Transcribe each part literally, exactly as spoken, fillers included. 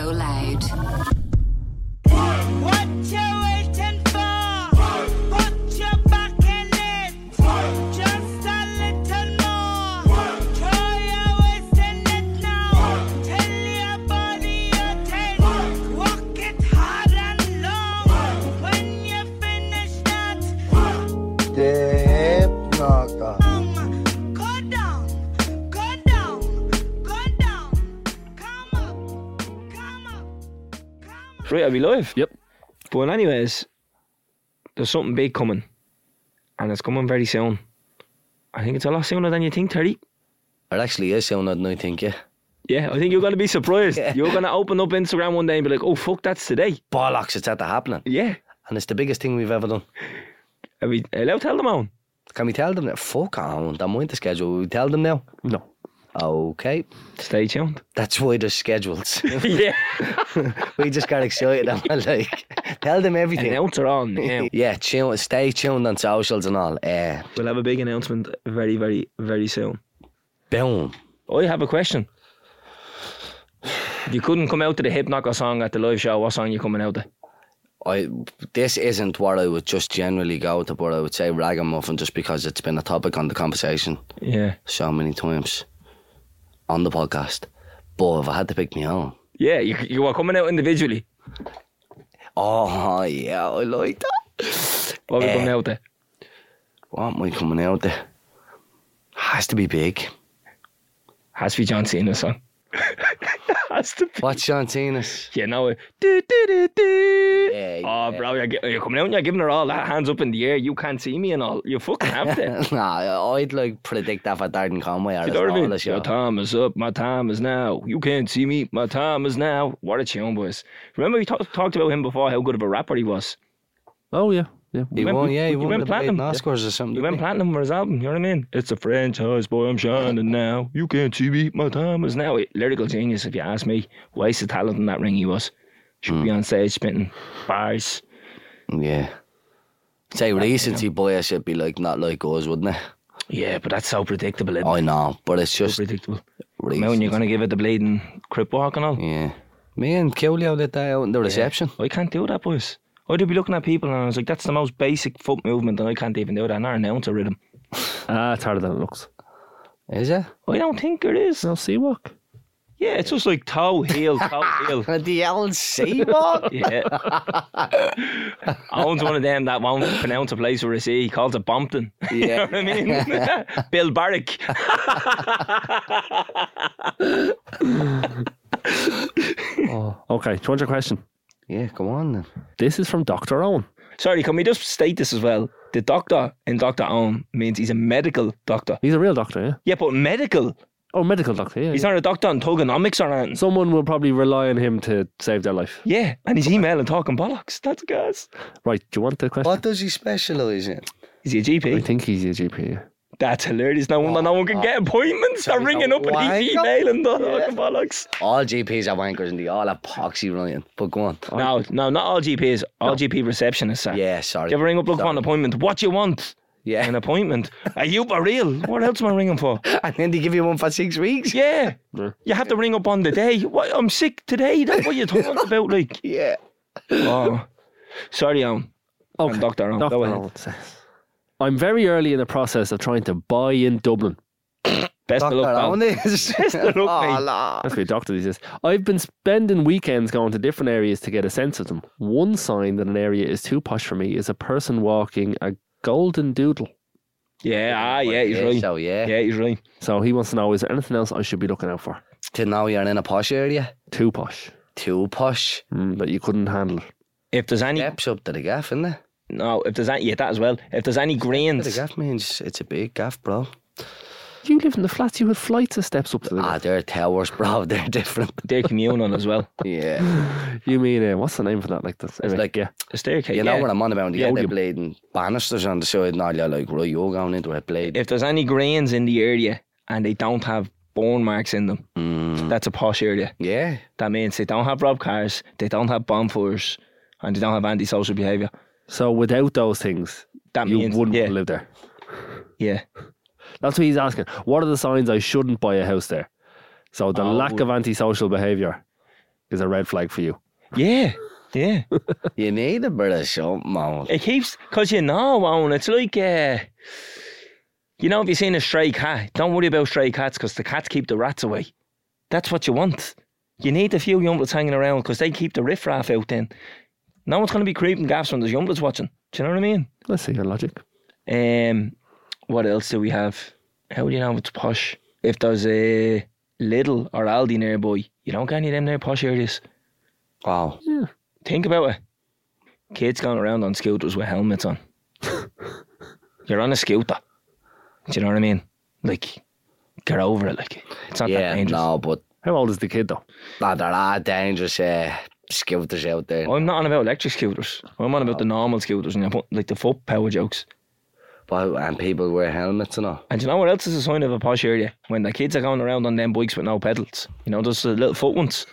so loud. What you waiting for? Put your back in it. Just a little more. Throw your waist in it now. Tell your body you're ten. Walk it hard and long. When you finish that, The hip knocker. um, go down, go down, go down. Come up, come up, come up. Right, are we live? Yep. But anyways, there's something big coming. And it's coming very soon. I think it's a lot sooner than you think, Terry. It actually is sooner than I think, yeah. Yeah, I think you're going to be surprised. Yeah. You're going to open up Instagram one day and be like, oh, fuck, that's today. Bollocks, it's at the happening. Yeah. And it's the biggest thing we've ever done. Are we allowed to tell them on? Can we tell them that? Fuck on, don't mind the schedule. Will we tell them now? No. Okay. Stay tuned. That's why there's schedules. Yeah. We just got excited and we're like, tell them everything. Announce her on now. Yeah, tune, stay tuned on socials and all. Uh, We'll have a big announcement very, very, very soon. boom. I have a question. If you couldn't come out to the Hip Knocker song at the live show, what song are you coming out to? I This isn't what I would just generally go to, but I would say Ragamuffin just because it's been a topic on the conversation Yeah. so many times on the podcast. But if I had to pick my own, Yeah, you, you are coming out individually. oh yeah, I like that. What are we Eh. coming out to? What am I coming out there? Has to be big. Has to be John Cena's song. Has to be. What's John Cena's? You know it. Do, do, do, do. Yeah, Oh, yeah. bro, you're, gi- you're coming out and you're giving her all that hands up in the air. You can't see me and all. You fucking have to. Nah, I'd like predict that for Darden Conway or You know what I mean? the show. Your time is up. My time is now. You can't see me. My time is now. What a tune, boys. Remember we ta- talked about him before, how good of a rapper he was. Oh, yeah. Yeah. He went- won, yeah, he he won went the platinum. Oscars or something. He didn't went platinum for his album, you know what I mean? It's a franchise, boy, I'm shining now. You can't see me, my time is now. Lyrical genius, if you ask me. Wasted talent in that ring he was. Should be on stage spitting bars. Yeah. Say recency bias should be like not like us, wouldn't it? Yeah, but that's so predictable, isn't it? I know, but it's So just predictable. recency. Now when you're going to give it the bleeding crip walk and all. Yeah. Me and Coolio did that out in the reception. I can't do that, boys. I'd be looking at people and I was like, that's the most basic foot movement and I can't even do that. And I announce a rhythm. Ah, it's harder than it looks. Is it? I don't think it is. No, sea walk. Yeah, it's just like toe, heel, toe, heel. The old seawalk? Yeah. Owns one of them that won't pronounce a place where I see. He calls it Bompton. You know what I mean? Bill Barrick. Oh. Okay, do you want your question? Yeah, come on then. This is from Doctor Owen. Sorry, can we just state this as well? The doctor in Doctor Owen means he's a medical doctor. He's a real doctor, yeah? Yeah, but medical. Oh, medical doctor, yeah. He's yeah. not a doctor on tokenomics or anything. Someone will probably rely on him to save their life. Yeah, and he's emailing talking bollocks. That's gas. Right, do you want the question? What does he specialise in? Is he a G I P? think he's a G P, yeah. That's hilarious. No wonder no one can get appointments. They're ringing up and he's wanker. emailing talking bollocks. All G Ps are wankers and they all have poxy running. But go on. No, no, not all G Ps. All G P receptionists, sir. Yeah, sorry. Do you ever ring up, look for Sorry. an appointment? What you want? Yeah. An appointment? Are you for real? What else am I ringing for? And then they give you one for six weeks? Yeah. Yeah. You have to ring up on the day. What? I'm sick today. That's what you're talking about, like. Yeah. Oh. Sorry, Owen. Okay. I'm Doctor Owen. Doctor Go ahead. Owen says, I'm very early in the process of trying to buy in Dublin. Best Doctor of luck, pal. Owen is. Best of luck, Oh, mate. la. That's what a doctor he says. I've been spending weekends going to different areas to get a sense of them. One sign that an area is too posh for me is a person walking a golden doodle. Yeah, ah, yeah, he's Yeah, right. So, yeah. Yeah, he's right. So he wants to know, is there anything else I should be looking out for? To know you're in a posh area. Too posh. Too posh. Mm, that you couldn't handle. If there's any, Steps up to the gaff, isn't it? no, if there's any, yeah, that as well. If there's any The grains, gaff means it's a big gaff, bro. You live in the flats, you had flights of steps up to the Ah, they're towers, bro. They're different. they're communal as well. Yeah. You mean, uh, what's the name for that? Like this? It's like, yeah. A staircase. you know yeah. what I'm on about? You Yeah, get the you- bleeding banisters on the side and all, you're like, right, you're going into a blade. If there's any grains in the area and they don't have burn marks in them, Mm. that's a posh area. Yeah. That means they don't have robbed cars, they don't have bonfires, and they don't have antisocial behaviour. So without those things, That you means, wouldn't yeah, live there. yeah. That's what he's asking. What are the signs I shouldn't buy a house there? So the Oh, lack of antisocial behaviour. is a red flag for you. Yeah, yeah. You need a bit of something, man. It keeps, because you know, Owen, it's like, uh, you know, if you've seen a stray cat, don't worry about stray cats because the cats keep the rats away. That's what you want. You need a few youngbloods hanging around because they keep the riffraff out then. No one's going to be creeping gaffs when there's youngbloods watching. Do you know what I mean? I see your logic. Um, what else do we have? How do you know it's posh? If there's a Lidl or Aldi nearby, you don't get any of them near posh areas. Wow. Yeah. Think about it. Kids going around on scooters with helmets on. You're on a scooter. Do you know what I mean? Like, get over it. Like, it's not that Yeah, dangerous. no, but How old is the kid though? nah, there are dangerous uh, scooters out there. I'm not on about electric scooters. I'm on about the normal scooters and you put like the foot power jokes. But, and people wear helmets and all. And do you know what else is a sign of a posh area? When the kids are going around on them bikes with no pedals. You know, those uh, little foot ones.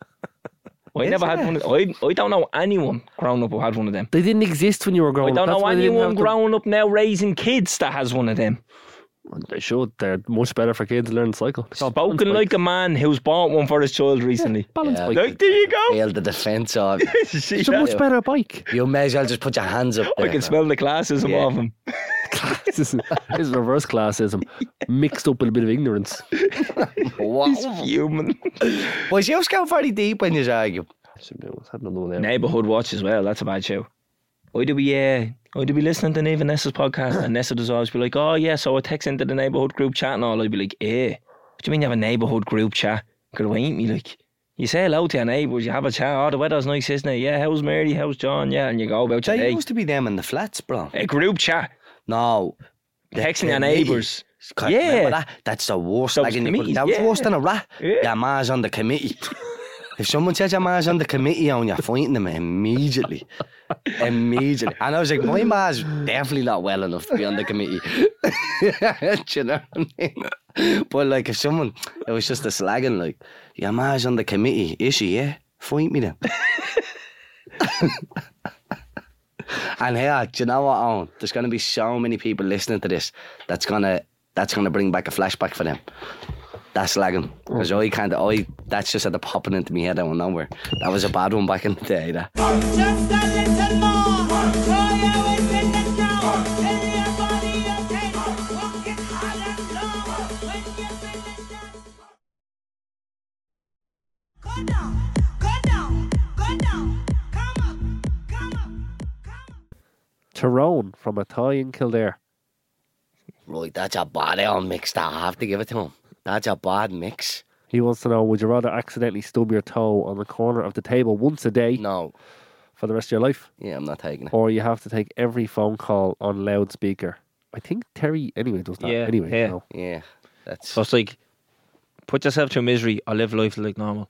I Is never had it? one. Of, I I don't know anyone growing up who had one of them. They didn't exist when you were I growing don't up. That's know why they didn't anyone have them. growing up now raising kids that has one of them. They should. They're much better for kids to learn to cycle. It's called balance Spoken bikes. like a man who's bought one for his child recently. balance Yeah. bike. Like, there you go. Feel the defence of See It's a that? much better bike. you. May as well just put your hands up I there. can smell the classism Yeah. of him. this, is, this is reverse classism mixed up with a bit of ignorance. What? Human. Boys, you go very deep when you argue. Had another one there. Neighbourhood watch as well. That's a bad show. I'd be, uh, I'd be listening to Neve and Nessa's podcast, and Nessa does always be like, "Oh yeah, so I text into the neighbourhood group chat and all." I'd be like, "Eh, what do you mean you have a neighbourhood group chat? Could ain't me like." You say hello to your neighbours, you have a chat. Oh, the weather's nice, isn't it? Yeah, how's Mary? How's John? Yeah, and you go about your There day. used to be them in the flats, bro. A group chat, No. the texting your committee. neighbours. Can't Yeah. remember that? That's the worst. Those Like, and you committees, could- that was yeah. worse than a rat. Yeah. Your ma's on the committee. If someone says your ma's on the committee and you're fighting them immediately. Immediately. And I was like, my ma's definitely not well enough to be on the committee. Do you know what I mean? But like if someone, it was just a slagging like, your ma's on the committee, is she? Yeah? Fight me then. And here, do you know what, Owen? There's going to be so many people listening to this that's going to that's gonna bring back a flashback for them. That's slagging. Because I can't, I, that's just at the popping into my head out of nowhere. That was a bad one back in the day, that. Just a little more. Throw your waist in the ground. Tell your body okay. Walking hard and slow. When you finish that. Go down, go down, go down. Come up, come up, come up. Tyrone from a tie in Kildare. Right, that's a bad old mix, that. I have to give it to him. That's a bad mix. He wants to know, would you rather accidentally stub your toe on the corner of the table once a day No. for the rest of your life? Yeah, I'm not taking it. Or you have to take every phone call on loudspeaker? I think Terry anyway does that. Yeah, anyway, yeah. so. Yeah, that's... So it's like, put yourself through misery or live life like normal.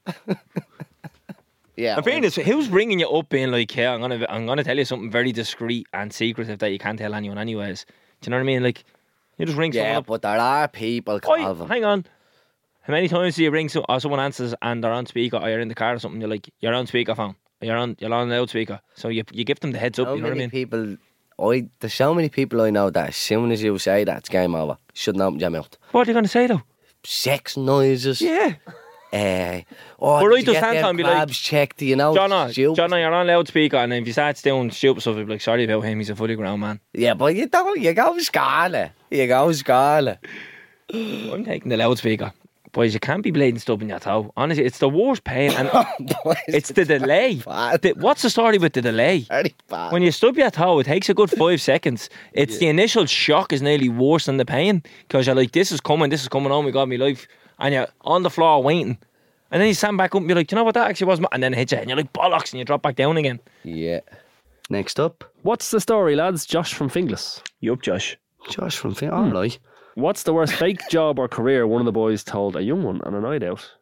Yeah. In fairness, who's ringing you up being like, "Yeah, I'm gonna, I'm gonna tell you something very discreet and secretive that you can't tell anyone, anyways." Do you know what I mean? Like, you just ring someone Yeah, up. but there are people Oi, calling. hang on. How many times do you ring some, or someone answers and they're on speaker, or you're in the car or something? You're like, you're on speakerphone. You're on, you're on loudspeaker. So you, you give them the heads up. How You know what I many mean? people... I, there's so many people I know that as soon as you say that, it's game over. Shouldn't open your mouth. What are you gonna say though? Sex noises. Yeah, Uh, oh, But did right, you just get hand them on, be like, crabs checked, you know? John, stupid. John, you're on loudspeaker, and if you start doing stupid stuff, you'd be like, "Sorry about him. He's a fully grown man." Yeah, but you don't. You go Scarlet. You go Scarlet. I'm taking the loudspeaker. Boys, you can't be bleeding stubbing your toe. Honestly, it's the worst pain, and it's the delay. bad. The- what's the story with the delay? Very bad. When you stub your toe, it takes a good five seconds. It's the initial shock is nearly worse than the pain because you're like, "This is coming, this is coming on, we got my life," and you're on the floor waiting, and then you stand back up and you're like, "You know what? That actually was," my-" and then it hits you, and you're like, "Bollocks!" and you drop back down again. Yeah. Next up, What's the story, lads? Josh from Finglas. You up, Josh? Josh from Fin. All right. What's the worst fake job or career one of the boys told a young one on a night out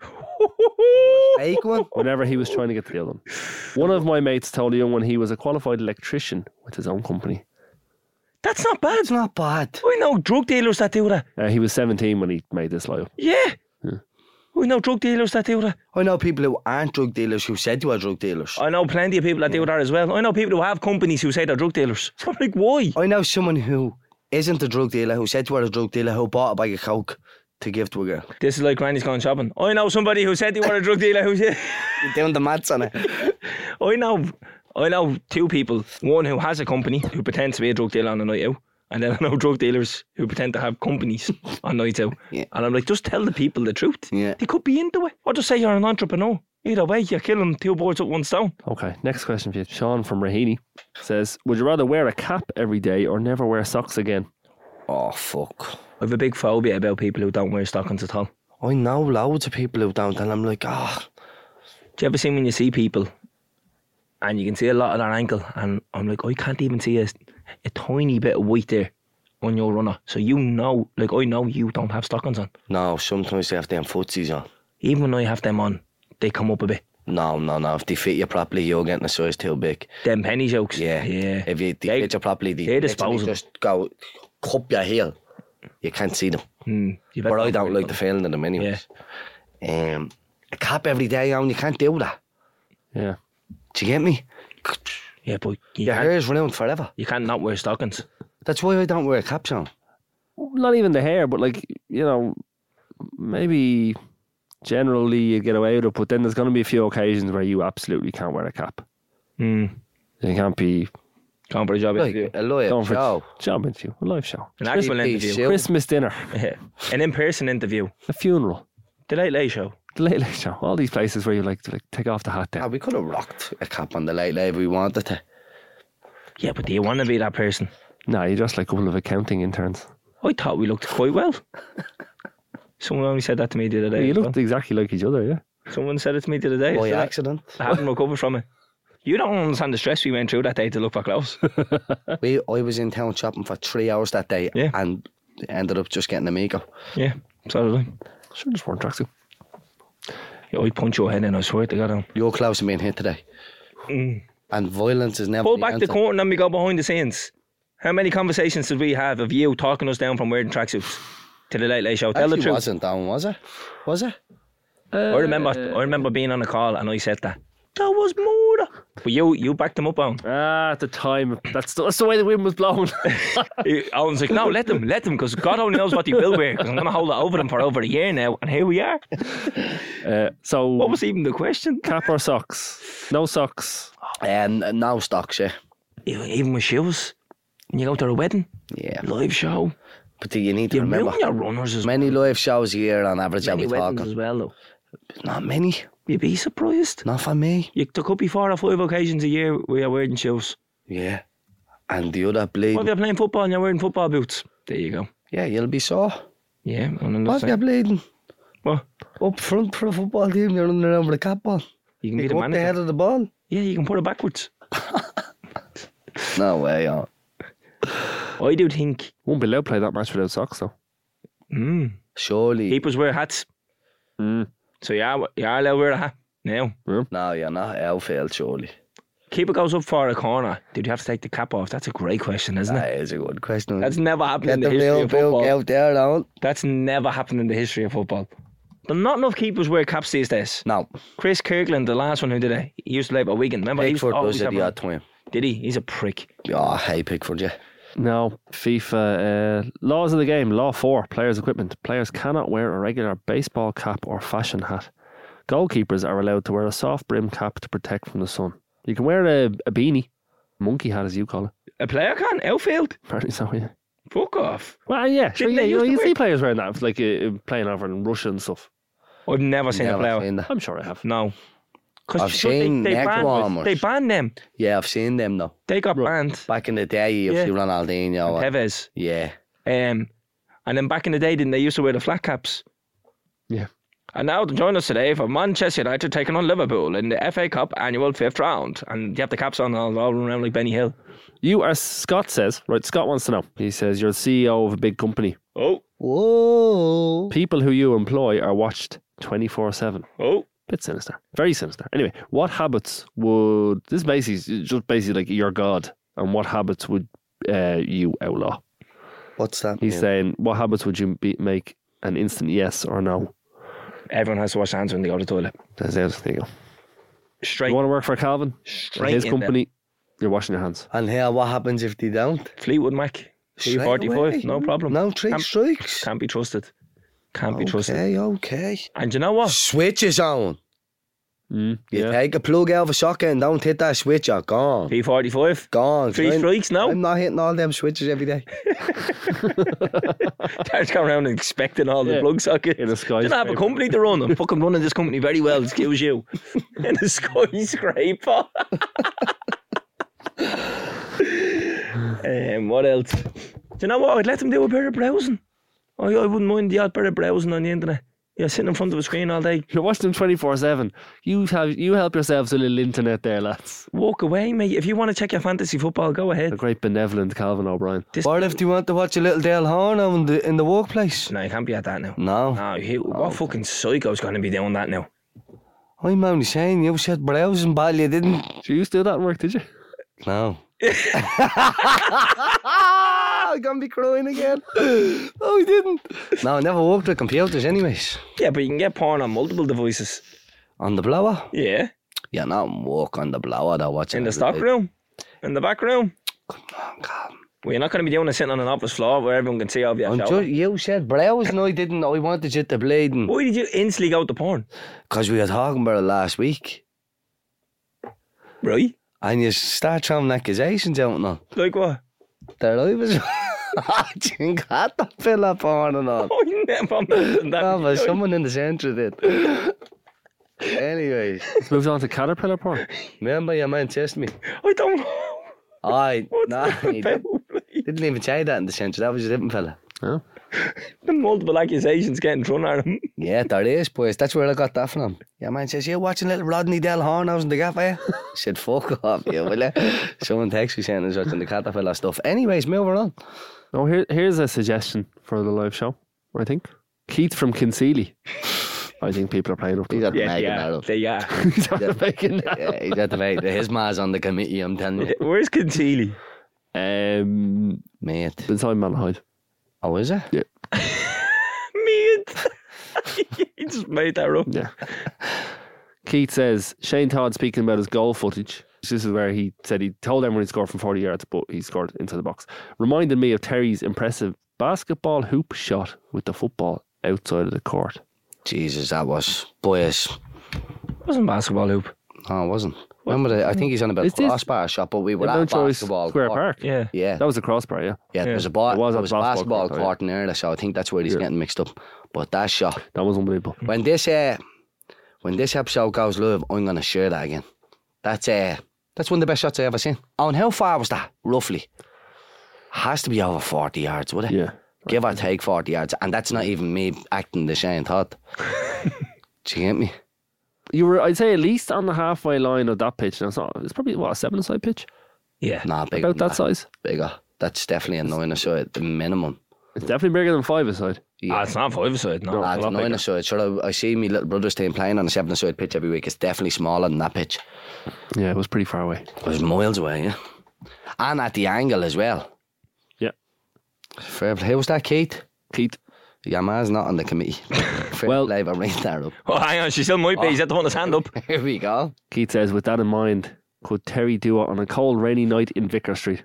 Fake one. whenever he was trying to get the other one? One of my mates told a young one he was a qualified electrician with his own company. That's not bad. It's not bad. I know drug dealers that do that. Uh, he was seventeen when he made this lie up. Yeah. I know drug dealers that do that. I know people who aren't drug dealers who said you are drug dealers. I know plenty of people that do that as well. I know people who have companies who say they're drug dealers. So I'm like, why? I know someone who isn't a drug dealer who said you are a drug dealer who bought a bag of coke to give to a girl. This is like Granny's gone shopping. I know somebody who said they were a drug dealer. Who's it? You're doing the maths on it. I know, I know two people. One who has a company who pretends to be a drug dealer on a night out, and then I know drug dealers who pretend to have companies on nights out. Yeah. And I'm like, just tell the people the truth. Yeah. They could be into it, or just say you're an entrepreneur. Either way, you're killing two birds with one stone. Okay, next question for you. Sean from Raheny says, would you rather wear a cap every day or never wear socks again? Oh, fuck. I have a big phobia about people who don't wear stockings at all. I know loads of people who don't, and I'm like, ah. Oh. Do you ever see when you see people and you can see a lot of their ankle, and I'm like, I can't even see a, a tiny bit of white there on your runner. So you know, like I know you don't have stockings on. No, sometimes they have them footsies on. Even when I have them on, they come up a bit. No, no, no. If they fit you properly, you're getting a size too big. Them penny jokes. Yeah. Yeah. If you, they, They- fit you properly, they, they're literally disposable. just go cup your heel. You can't see them. Hmm. You better But I not don't wear like the them. feeling of them anyways. Um, a cap every day on, you can't do that. Yeah. Do you get me? Yeah, but you Your can't, hair's round forever. you can't not wear stockings. That's why I don't wear caps on. Not even the hair, but like, you know, maybe generally you get away with it, but then there's going to be a few occasions where you absolutely can't wear a cap. Hmm. You can't be Can't put a job Like interview. a live going for show. a job interview, a live show, An actual Three-piece interview. suit. Christmas dinner, Yeah. An in-person interview. a funeral, The Late Late Show. the Late Late Show. All these places where you like to like take off the hat Ah, down. we could have rocked a cap on the late late if we wanted to. Yeah, but do you want to be that person? No, you're just like a couple of accounting interns. I thought we looked quite well. Someone only said that to me the other day. You as well. looked exactly like each other, yeah. Someone said it to me the other day. By so that- accident. I haven't recovered from it. You don't understand the stress we went through that day to look for clothes. We, I was in town shopping for three hours that day Yeah. and ended up just getting a Mego. Yeah, so did I. Sure, just weren't tracksuit. Yeah, I punch your head in, I swear to God. You're close to being hit today. Mm. And violence is never Pull the back the answer. curtain and we go behind the scenes. How many conversations did we have of you talking us down from wearing tracksuits to the Late Late Show? Tell Actually the truth. wasn't down, was it? Was it? I remember I remember being on a call and I said that. That was murder. But you you backed them up on. Ah, at the time, that's the, that's the way the wind was blowing. I was like, no, let them, let them, because God only knows what they will wear. Because I'm going to hold it over them for over a year now, and here we are. uh, so, What was even the question? cap or socks? No socks. And uh, no stocks, yeah. Even with shoes, when you go to a wedding, Yeah. live show, But you need to you remember, ruin your runners as many live shows a year on average, many are we weddings talking? as well, though. Not many. You'd be surprised. Not for me. You, there could be four or five occasions a year where you're wearing shoes. Yeah. And the other bleed. What if you're playing football and you're wearing football boots? There you go. Yeah, you'll be sore. Yeah, and What if you're bleeding? What? Up front for a football team, you're running around with a cap on. You can be You the go up the manager. head of the ball. Yeah, you can put it backwards. No way, yeah. I do think. Won't be allowed to play that match without socks, though. Mm, Surely. keepers wear hats. Mm. So you are, you are allowed to wear a hat now. No, you're not outfield, surely. Keeper goes up for a corner. Did you have to take the cap off? That's a great question, isn't it? That is a good question. That's never happened in Get the the history real of Bill football. out there, don't. That's never happened in the history of football. But not enough keepers wear caps these days. No. Chris Kirkland, the last one who did it, he used to play for Wigan. Remember, he used to Pickford always does it have the a- odd time. Did he? He's a prick. Oh, hey, Pickford, yeah. No, FIFA uh, laws of the game. Law four: players' equipment. Players cannot wear a regular baseball cap or fashion hat. Goalkeepers are allowed to wear a soft brim cap to protect from the sun. You can wear a, a beanie, monkey hat as you call it. A player can? Outfield? Apparently so, yeah. Fuck off. Well, yeah, sure, Didn't yeah. they You, know, used to you wear- see players wearing that, like uh, playing over in Russia and stuff. I've never seen Never a player. seen that. I'm sure I have. No. Because I've seen they, they, neck banned, warmers. they banned them. Yeah, I've seen them though. They got banned. Back in the day, you Yeah. see Ronaldinho. or- Tevez. Yeah. Um, and then back in the day, didn't they used to wear the flat caps? Yeah. And now to join us today for Manchester United taking on Liverpool in the F A Cup annual fifth round. And you have the caps on all, all around like Benny Hill. You are, Scott says, right, Scott wants to know. He says, you're the C E O of a big company. Oh, Whoa. People who you employ are watched twenty-four seven. oh. Bit sinister. Very sinister. Anyway, what habits would... This is basically just basically like your God. And what habits would uh, you outlaw? What's that? He's mean? saying, what habits would you be, make an instant yes or no? Everyone has to wash their hands when they go to the toilet. That's it. There you go. Straight, You want to work for Calvin? straight His in company, you're washing your hands. And here, what happens if they don't? there. Fleetwood Mac. three Straight forty-five, away. no problem. No three Can't- strikes. Can't be trusted. Can't be trusted. Okay, okay. And you know what? Switch is on. Mm, You yeah. take a plug out of a socket and don't hit that switch, you're gone. P forty-five. Gone. Three I'm- strikes, no? I'm not hitting all them switches every day. Starts going around and expecting all the Yeah. plug sockets. In a Didn't have a skyscraper. company to run. I'm fucking running this company very well. Excuse you. In a skyscraper. um, what else? Do you know what? I'd let them do a bit of browsing. I, I wouldn't mind the odd bit of browsing on the internet. Yeah, sitting in front of a screen all day. You're watching them twenty-four seven. You have you help yourselves a little internet there, lads. Walk away, mate. If you want to check your fantasy football, go The ahead. great benevolent Calvin O'Brien. This What if you want to watch a little Dale Horn in the, in the workplace? No, you can't be at that now. No. No, he, what fucking psycho's going to be doing that now? I'm only saying, you said browsing, ball, you didn't. Did you used to do that in work, did you? No. I'm going to be crying again. Oh, I didn't. No, I never worked with computers anyways. Yeah, but you can get porn on multiple devices. On the blower? Yeah. You're not work on the blower though, watching In the every stock day. room. In the back room. Come on, Calvin. Well, you're not going to be doing it sitting on an office floor where everyone can see all your I'm shower. just, you said browsing, I didn't. I wanted you to bleeding. Why did you instantly go to porn? Because we were talking about it last week. Right? And you start throwing accusations out and all. Like what? That I was watching caterpillar porn and all. I never mentioned that. No, but someone in the centre did. Anyways, Let's move on to caterpillar porn. remember your man tested me? I don't know. I What's nah, that he about? did, didn't even say that in the centre. That was a different fella. Oh. The multiple accusations getting thrown at him. Yeah, there is, boys. That's where I got that from. Your man says, you watching little Rodney Del Horn out in the gaff, eh? I said, fuck off, you will you? Someone texts me saying he's watching the caterpillar stuff. Anyways, moving on. Oh, here, here's a suggestion for the live show, I think. Keith from Kinseely. I think people are playing up to He's it. at the Yeah, making that yeah, up. they are. He's after making that. Yeah, he's at the make. His ma's on the committee, I'm telling you. Where's Concealy? Um, Mate. beside Malahide. Oh, is it? Yeah. Mate. He just made that up. Yeah. Keith says, Shane Todd speaking about his goal footage. This is where he said he told everyone he scored from forty yards, but he scored into the box. Reminded me of Terry's impressive basketball hoop shot with the football outside of the court. Jesus, that was. Boys. It wasn't basketball hoop. Oh, it wasn't. Remember, the, I think he's on about Is this- crossbar shot, but we were Yeah, at Mountjoy basketball Square court. Park. Yeah. Yeah. That was a crossbar, yeah. Yeah, there was a, It ba- was there a was a basketball basketball court, court in there, so I think that's where he's Yeah. getting mixed up. But that shot, That was unbelievable. when this uh, when this episode goes live, I'm gonna share that again. That's uh, that's one of the best shots I ever seen. Oh, and how far was that roughly? Has to be over forty yards, would it? Yeah. Give or take forty yards, and that's not even me acting the Shane Todd. Do you get me? You were, I'd say, at least on the halfway line of that pitch. Now, it's, not, it's probably, what, a seven-a-side pitch? Yeah. Nah, bigger. About than that size? Bigger. That's definitely a nine aside, the minimum. It's definitely bigger than five-a-side. Ah, it's not five aside. No, Nah, it's it's a lot nine bigger. aside. Sure, I, I see my little brother's team playing on a seven aside pitch every week. It's definitely smaller than that pitch. Yeah, it was pretty far away. It was miles away, yeah. And at the angle as well. Yeah. Fair play. Who's that, Keith? Keith. Your man's not on the committee. Fair Well- play, but read that up. Oh, hang on. She still might be. He's had to hold his hand up. Here we go. Keith says, with that in mind, could Terry do it on a cold, rainy night in Vicar Street?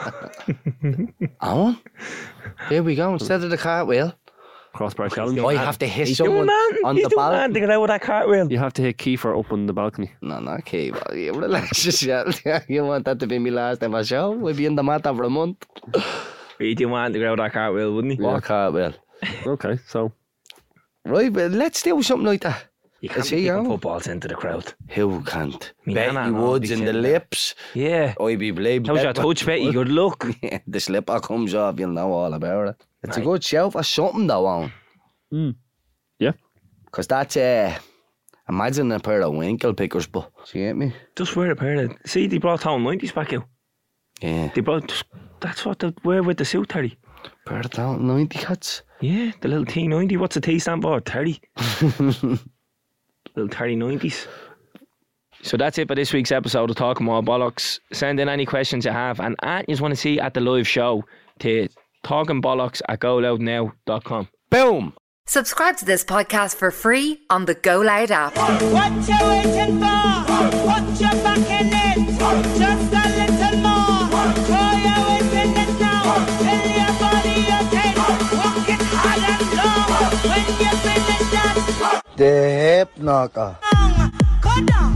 On. Here we go. Instead of the cartwheel, Crossbar challenge. I have to hit He's someone doing that. on He's the doing ball. that to get out with that cartwheel. You have to hit Kiefer up on the balcony. No, not Keith. You relax yourself. You want that to be my last ever show? We'll be in the mat for a month. He didn't want to get out with that cartwheel, wouldn't he? What cartwheel? Okay, so Right, but let's do something like that. You can't Is be he kicking on? footballs into the crowd. Who can't? Me Betty nana and all Woods be in the saying that. lips. Yeah. I be believed. How's your touch, Betty? Good luck. The slipper comes off, you'll know all about it. It's Right. a good shout for something though, on. Mm. Yeah. Because that's, uh, imagine a pair of winkle pickers, but, do you get me? Just wear a pair of... See, they brought Town nineties back out. Yeah. They brought... Just, that's what they wear with the suit, Terry. Pair of down ninety cats. Yeah, the little T ninety. What's the T stand for? Terry. Little Terry nineties. So that's it for this week's episode of Talking More Bollocks. Send in any questions you have and anything you want to see at the live show to talkingbollocks at go loud now dot com. Boom! Subscribe to this podcast for free on the Go Loud app. What you waiting for? Put your back in it. Just a little more. Throw your weight in it now. Tell your body you're ten. Walk it hard and long. When you knocker. Go down.